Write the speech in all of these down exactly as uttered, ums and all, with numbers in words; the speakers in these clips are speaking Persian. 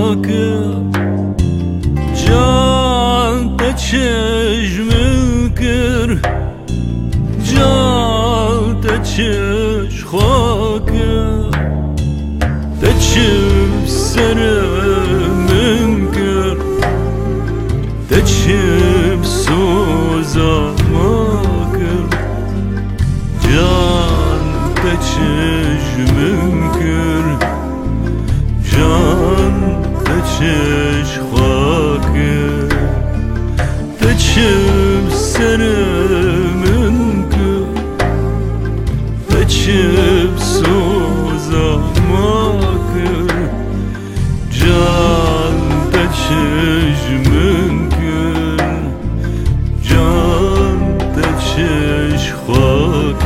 جان به چشم کر جان به چشم خاک به چشم سرم کر به چشم سوزم کر جان به چشم کر جان به چشم خاک به چشم سرم کر به چشم سوزم کر جان به چشم کر جان به چشم خاک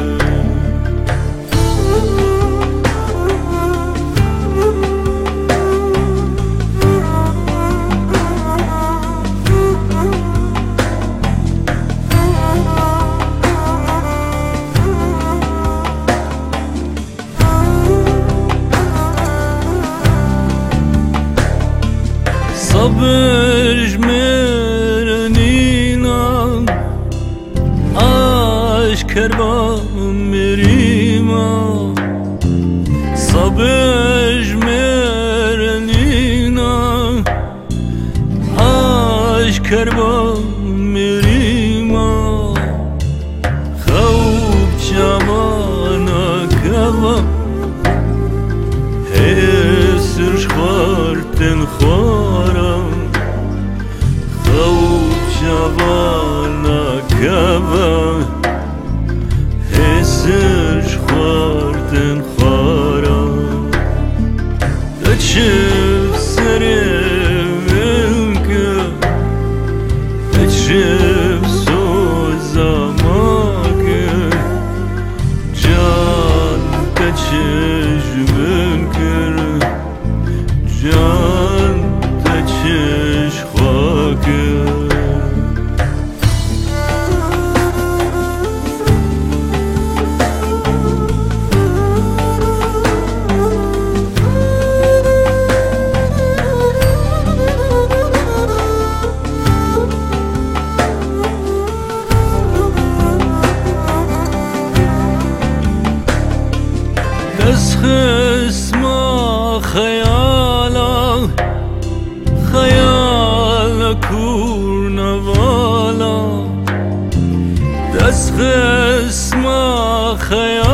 Sabır mereninan aşk kervan merima Sabır mereninan aşk kervan merima Khawb jamana kava hesir shkharten khara Javana kava hesir shkharten khara Da çiv serem kër Da çiv sozama kër Can da çeşmem kër Can da çeşkha kër دست خسما خیالا خیال کورنوالا دست خسما خیالا